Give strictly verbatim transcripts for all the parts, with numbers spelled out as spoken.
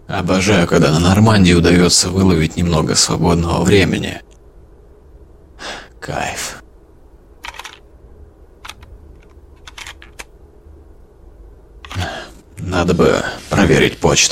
Обожаю, когда на Нормандии удается выловить немного свободного времени. Кайф. Надо бы проверить почту.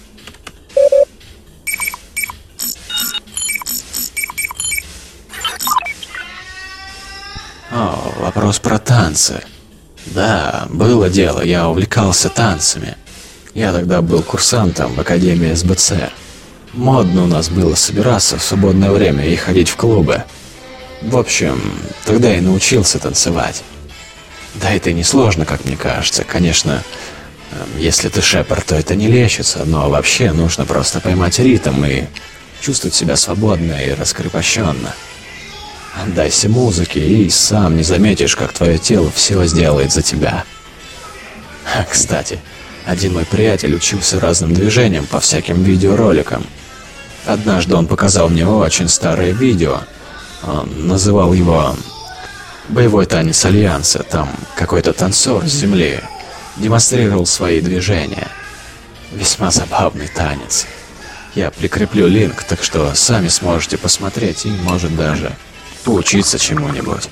О, вопрос про танцы. Да, было дело, я увлекался танцами. Я тогда был курсантом в Академии эс бэ цэ. Модно у нас было собираться в свободное время и ходить в клубы. В общем, тогда я научился танцевать. Да это и не сложно, как мне кажется. Конечно, если ты шепард, то это не лечится, но вообще нужно просто поймать ритм и чувствовать себя свободно и раскрепощенно. Отдайся музыке и сам не заметишь, как твое тело все сделает за тебя. А, кстати, один мой приятель учился разным движениям по всяким видеороликам. Однажды он показал мне очень старое видео. Он называл его «Боевой танец Альянса». Там какой-то танцор с земли демонстрировал свои движения. Весьма забавный танец. Я прикреплю линк, так что сами сможете посмотреть и, может, даже поучиться чему-нибудь.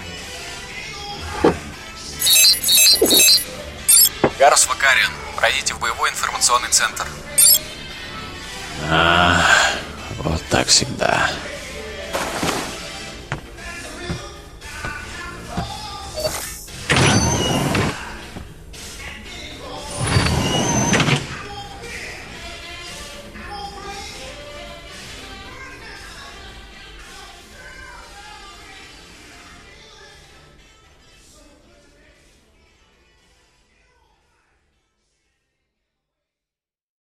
Гарус Вакариан, пройдите в боевой информационный центр. А, вот так всегда.